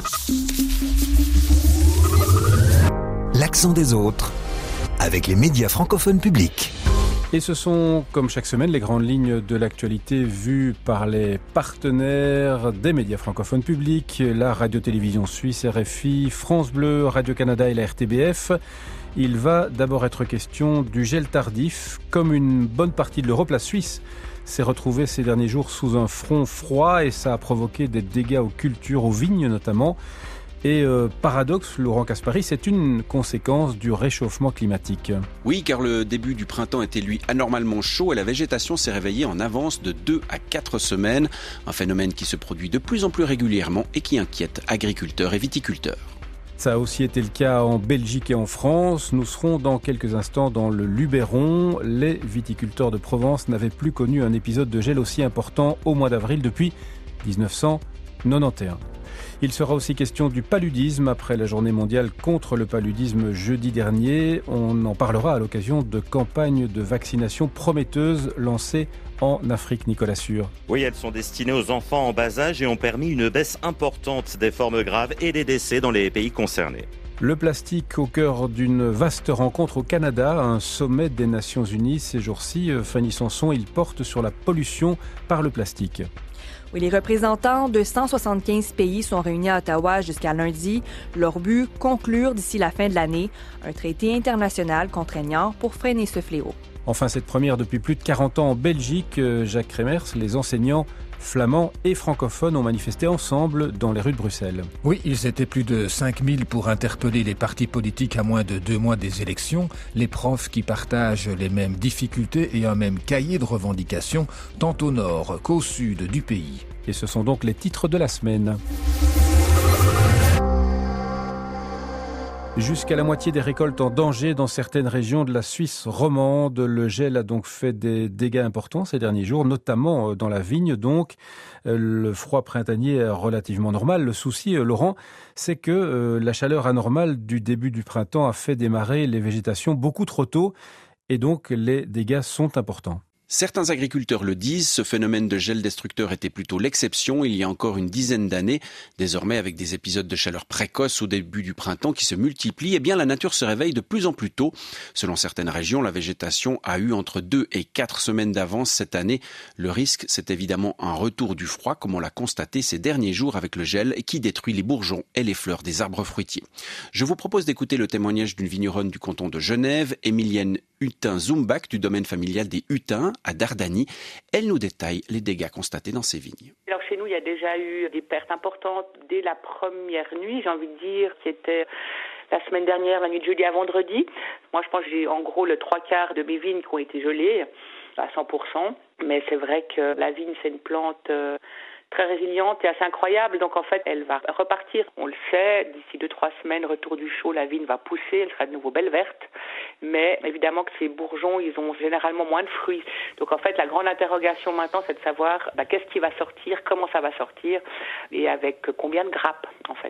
L'accent des autres, avec les médias francophones publics. Et ce sont, comme chaque semaine, les grandes lignes de l'actualité vues par les partenaires des médias francophones publics, la radio-télévision suisse RFI, France Bleu, Radio-Canada et la RTBF. Il va d'abord être question du gel tardif. Comme une bonne partie de l'Europe, la Suisse s'est retrouvée ces derniers jours sous un front froid et ça a provoqué des dégâts aux cultures, aux vignes notamment. Et paradoxe, Laurent Caspary, c'est une conséquence du réchauffement climatique. Oui, car le début du printemps était lui anormalement chaud et la végétation s'est réveillée en avance de 2 à 4 semaines. Un phénomène qui se produit de plus en plus régulièrement et qui inquiète agriculteurs et viticulteurs. Ça a aussi été le cas en Belgique et en France. Nous serons dans quelques instants dans le Luberon. Les viticulteurs de Provence n'avaient plus connu un épisode de gel aussi important au mois d'avril depuis 1991. Il sera aussi question du paludisme après la journée mondiale contre le paludisme jeudi dernier. On en parlera à l'occasion de campagnes de vaccination prometteuses lancées en Afrique, Nicolas Sûr. Oui, elles sont destinées aux enfants en bas âge et ont permis une baisse importante des formes graves et des décès dans les pays concernés. Le plastique au cœur d'une vaste rencontre au Canada, un sommet des Nations Unies ces jours-ci. Fanny Sanson, il porte sur la pollution par le plastique. Oui, les représentants de 175 pays sont réunis à Ottawa jusqu'à lundi. Leur but, conclure d'ici la fin de l'année un traité international contraignant pour freiner ce fléau. Enfin, cette première depuis plus de 40 ans en Belgique, Jacques Kremers, les enseignants flamands et francophones ont manifesté ensemble dans les rues de Bruxelles. Oui, ils étaient plus de 5000 pour interpeller les partis politiques à moins de 2 mois des élections, les profs qui partagent les mêmes difficultés et un même cahier de revendications, tant au nord qu'au sud du pays. Et ce sont donc les titres de la semaine. Jusqu'à la moitié des récoltes en danger dans certaines régions de la Suisse romande. Le gel a donc fait des dégâts importants ces derniers jours, notamment dans la vigne. Donc, le froid printanier est relativement normal. Le souci, Laurent, c'est que la chaleur anormale du début du printemps a fait démarrer les végétations beaucoup trop tôt et donc les dégâts sont importants. Certains agriculteurs le disent, ce phénomène de gel destructeur était plutôt l'exception il y a encore une dizaine d'années. Désormais, avec des épisodes de chaleur précoce au début du printemps qui se multiplient, eh bien la nature se réveille de plus en plus tôt. Selon certaines régions, la végétation a eu entre 2 et 4 semaines d'avance cette année. Le risque, c'est évidemment un retour du froid, comme on l'a constaté ces derniers jours avec le gel qui détruit les bourgeons et les fleurs des arbres fruitiers. Je vous propose d'écouter le témoignage d'une vigneronne du canton de Genève, Emilienne Hutin-Zumbach, du domaine familial des Hutins, à Dardanie. Elle nous détaille les dégâts constatés dans ses vignes. Alors chez nous, il y a déjà eu des pertes importantes dès la première nuit, j'ai envie de dire. C'était la semaine dernière, la nuit de jeudi à vendredi. Moi, je pense que j'ai en gros le 3/4 de mes vignes qui ont été gelées à 100%. Mais c'est vrai que la vigne, c'est une plante très résiliente et assez incroyable. Donc en fait, elle va repartir. On le sait, d'ici 2-3 semaines, retour du chaud, la vigne va pousser, elle sera de nouveau belle verte. Mais évidemment que ces bourgeons, ils ont généralement moins de fruits. Donc en fait, la grande interrogation maintenant, c'est de savoir qu'est-ce qui va sortir, comment ça va sortir et avec combien de grappes en fait.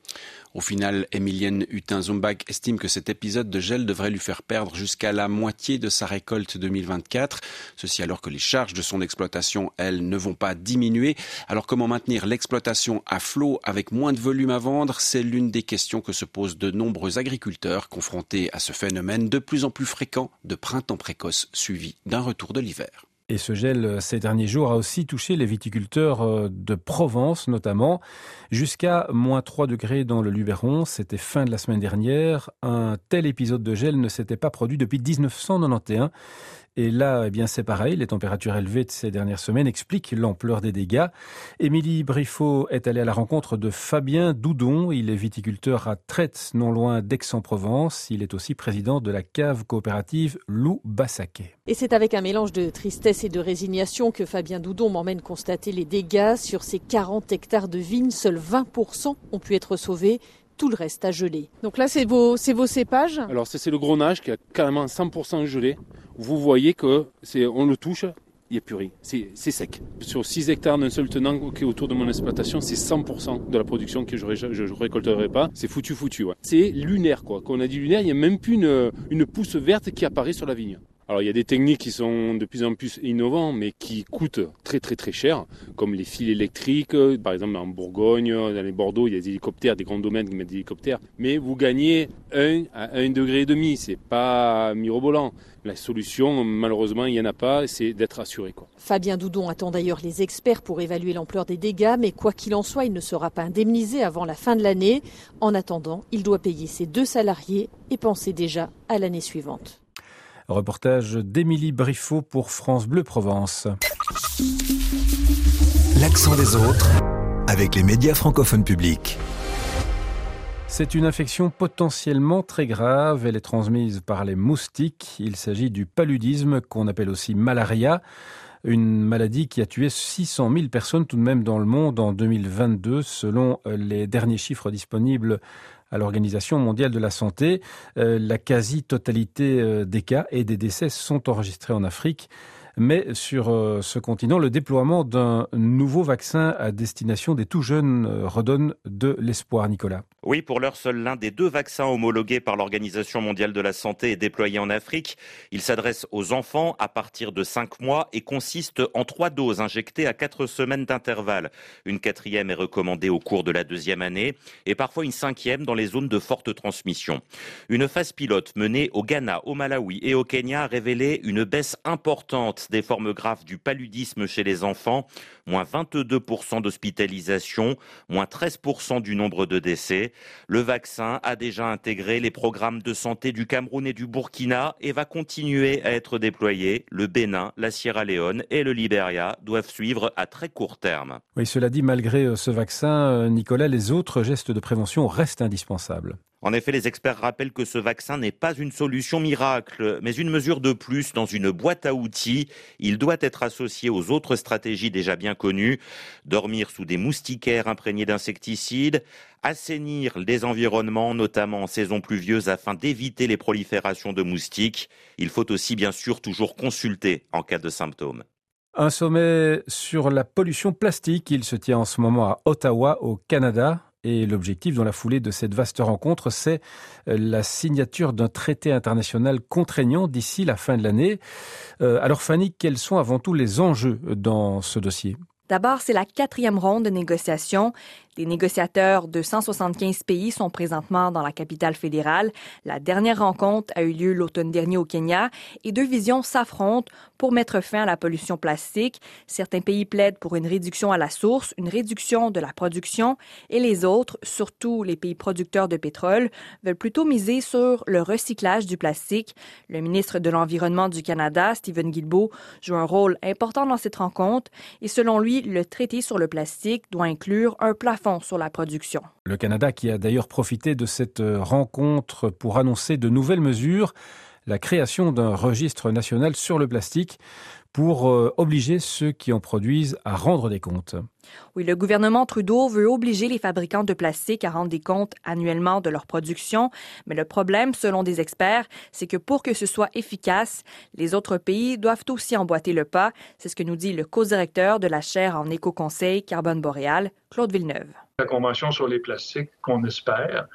Au final, Emilienne Hutin-Zumbach estime que cet épisode de gel devrait lui faire perdre jusqu'à la moitié de sa récolte 2024. Ceci alors que les charges de son exploitation, elles, ne vont pas diminuer. Alors comment maintenir l'exploitation à flot avec moins de volume à vendre? C'est l'une des questions que se posent de nombreux agriculteurs confrontés à ce phénomène de plus en plus fréquent de printemps précoce suivi d'un retour de l'hiver. Et ce gel, ces derniers jours, a aussi touché les viticulteurs de Provence, notamment. Jusqu'à moins 3 degrés dans le Luberon, c'était fin de la semaine dernière. Un tel épisode de gel ne s'était pas produit depuis 1991. Et là, eh bien, c'est pareil, les températures élevées de ces dernières semaines expliquent l'ampleur des dégâts. Émilie Briffaut est allée à la rencontre de Fabien Doudon. Il est viticulteur à Traite, non loin d'Aix-en-Provence. Il est aussi président de la cave coopérative Loup Bassaquet. Et c'est avec un mélange de tristesse et de résignation que Fabien Doudon m'emmène constater les dégâts. Sur ces 40 hectares de vignes, seuls 20% ont pu être sauvés. Tout le reste a gelé. Donc là, c'est vos cépages ? Alors c'est le Grenache qui a carrément 100% gelé. Vous voyez que on le touche, il n'y a plus rien. C'est sec. Sur 6 hectares d'un seul tenant qui est autour de mon exploitation, c'est 100% de la production que je récolterai pas. C'est foutu. Ouais. C'est lunaire, quoi. Quand on a dit lunaire, il n'y a même plus une pousse verte qui apparaît sur la vigne. Alors il y a des techniques qui sont de plus en plus innovantes, mais qui coûtent très très très cher, comme les fils électriques. Par exemple en Bourgogne, dans les Bordeaux, il y a des hélicoptères, des grands domaines qui mettent des hélicoptères. Mais vous gagnez 1 à 1,5 degré, c'est pas mirobolant. La solution, malheureusement, il n'y en a pas, c'est d'être assuré, quoi. Fabien Doudon attend d'ailleurs les experts pour évaluer l'ampleur des dégâts, mais quoi qu'il en soit, il ne sera pas indemnisé avant la fin de l'année. En attendant, il doit payer ses 2 salariés et penser déjà à l'année suivante. Reportage d'Émilie Briffaut pour France Bleu Provence. L'accent des autres avec les médias francophones publics. C'est une infection potentiellement très grave. Elle est transmise par les moustiques. Il s'agit du paludisme, qu'on appelle aussi malaria. Une maladie qui a tué 600 000 personnes tout de même dans le monde en 2022, selon les derniers chiffres disponibles à l'Organisation mondiale de la santé. La quasi-totalité des cas et des décès sont enregistrés en Afrique. Mais sur ce continent, le déploiement d'un nouveau vaccin à destination des tout jeunes redonne de l'espoir, Nicolas. Oui, pour l'heure, seul l'un des 2 vaccins homologués par l'Organisation mondiale de la santé est déployé en Afrique. Il s'adresse aux enfants à partir de 5 mois et consiste en 3 doses injectées à 4 semaines d'intervalle. Une 4e est recommandée au cours de la 2e année et parfois une 5e dans les zones de forte transmission. Une phase pilote menée au Ghana, au Malawi et au Kenya a révélé une baisse importante des formes graves du paludisme chez les enfants, moins 22% d'hospitalisation, moins 13% du nombre de décès. Le vaccin a déjà intégré les programmes de santé du Cameroun et du Burkina et va continuer à être déployé. Le Bénin, la Sierra Leone et le Libéria doivent suivre à très court terme. Oui, cela dit, malgré ce vaccin, Nicolas, les autres gestes de prévention restent indispensables. En effet, les experts rappellent que ce vaccin n'est pas une solution miracle, mais une mesure de plus dans une boîte à outils. Il doit être associé aux autres stratégies déjà bien connues. Dormir sous des moustiquaires imprégnés d'insecticides, assainir des environnements, notamment en saison pluvieuse, afin d'éviter les proliférations de moustiques. Il faut aussi bien sûr toujours consulter en cas de symptômes. Un sommet sur la pollution plastique. Il se tient en ce moment à Ottawa, au Canada. Et l'objectif dans la foulée de cette vaste rencontre, c'est la signature d'un traité international contraignant d'ici la fin de l'année. Alors Fanny, quels sont avant tout les enjeux dans ce dossier ? D'abord, c'est la 4e ronde de négociations. Les négociateurs de 175 pays sont présentement dans la capitale fédérale. La dernière rencontre a eu lieu l'automne dernier au Kenya et 2 visions s'affrontent pour mettre fin à la pollution plastique. Certains pays plaident pour une réduction à la source, une réduction de la production et les autres, surtout les pays producteurs de pétrole, veulent plutôt miser sur le recyclage du plastique. Le ministre de l'Environnement du Canada, Stephen Guilbeault, joue un rôle important dans cette rencontre et selon lui, le traité sur le plastique doit inclure un plafond sur la production. Le Canada qui a d'ailleurs profité de cette rencontre pour annoncer de nouvelles mesures, la création d'un registre national sur le plastique pour obliger ceux qui en produisent à rendre des comptes. Oui, le gouvernement Trudeau veut obliger les fabricants de plastique à rendre des comptes annuellement de leur production. Mais le problème, selon des experts, c'est que pour que ce soit efficace, les autres pays doivent aussi emboîter le pas. C'est ce que nous dit le co-directeur de la chaire en éco-conseil Carbone Boréal, Claude Villeneuve. La Convention sur les plastiques qu'on espère,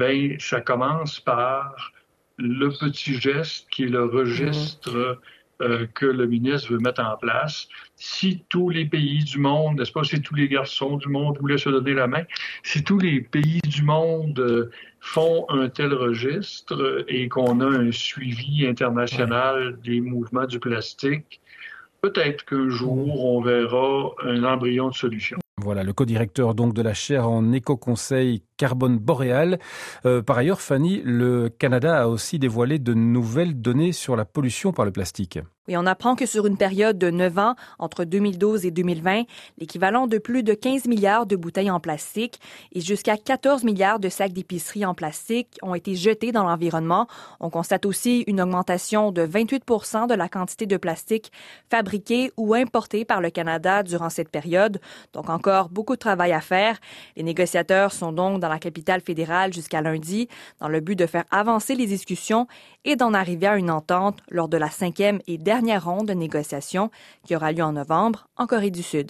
ça commence par le petit geste qui est le registre que le ministre veut mettre en place. Si tous les pays du monde, n'est-ce pas, si tous les garçons du monde voulaient se donner la main, si tous les pays du monde font un tel registre et qu'on a un suivi international des mouvements du plastique, peut-être qu'un jour, on verra un embryon de solution. Voilà, le co-directeur donc de la chaire en éco-conseil Carbone Boréal. Par ailleurs, Fanny, le Canada a aussi dévoilé de nouvelles données sur la pollution par le plastique. Oui, on apprend que sur une période de 9 ans, entre 2012 et 2020, l'équivalent de plus de 15 milliards de bouteilles en plastique et jusqu'à 14 milliards de sacs d'épicerie en plastique ont été jetés dans l'environnement. On constate aussi une augmentation de 28% de la quantité de plastique fabriquée ou importée par le Canada durant cette période. Donc encore beaucoup de travail à faire. Les négociateurs sont donc dans la capitale fédérale jusqu'à lundi dans le but de faire avancer les discussions et d'en arriver à une entente lors de la 5e et dernière ronde de négociations qui aura lieu en novembre en Corée du Sud.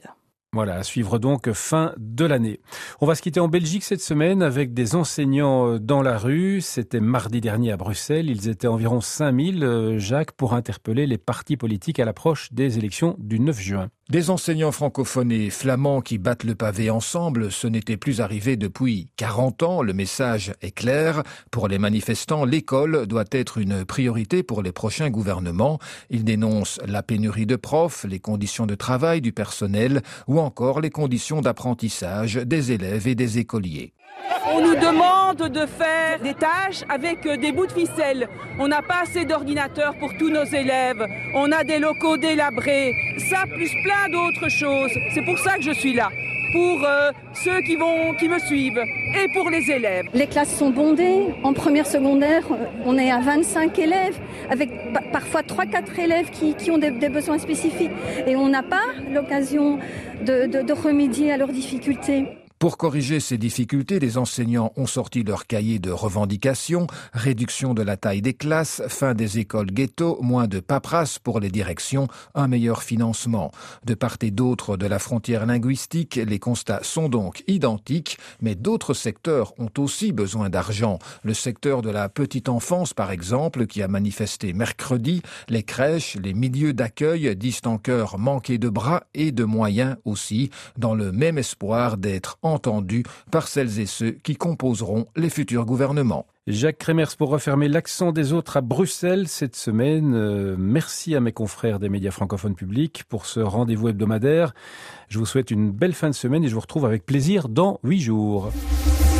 Voilà, à suivre donc fin de l'année. On va se quitter en Belgique cette semaine avec des enseignants dans la rue. C'était mardi dernier à Bruxelles. Ils étaient environ 5000, Jacques, pour interpeller les partis politiques à l'approche des élections du 9 juin. Des enseignants francophones et flamands qui battent le pavé ensemble, ce n'était plus arrivé depuis 40 ans. Le message est clair. Pour les manifestants, l'école doit être une priorité pour les prochains gouvernements. Ils dénoncent la pénurie de profs, les conditions de travail du personnel ou encore les conditions d'apprentissage des élèves et des écoliers. On nous demande de faire des tâches avec des bouts de ficelle. On n'a pas assez d'ordinateurs pour tous nos élèves. On a des locaux délabrés. Ça, plus plein d'autres choses. C'est pour ça que je suis là. Pour ceux qui me suivent et pour les élèves. Les classes sont bondées. En première secondaire, on est à 25 élèves, avec parfois 3-4 élèves qui ont des besoins spécifiques. Et on n'a pas l'occasion de remédier à leurs difficultés. Pour corriger ces difficultés, les enseignants ont sorti leur cahier de revendications, réduction de la taille des classes, fin des écoles ghetto, moins de paperasse pour les directions, un meilleur financement. De part et d'autre de la frontière linguistique, les constats sont donc identiques, mais d'autres secteurs ont aussi besoin d'argent. Le secteur de la petite enfance, par exemple, qui a manifesté mercredi, les crèches, les milieux d'accueil disent en chœur manquer de bras et de moyens aussi, dans le même espoir d'être entendu par celles et ceux qui composeront les futurs gouvernements. Jacques Kremers pour refermer l'accent des autres à Bruxelles cette semaine. Merci à mes confrères des médias francophones publics pour ce rendez-vous hebdomadaire. Je vous souhaite une belle fin de semaine et je vous retrouve avec plaisir dans 8 jours.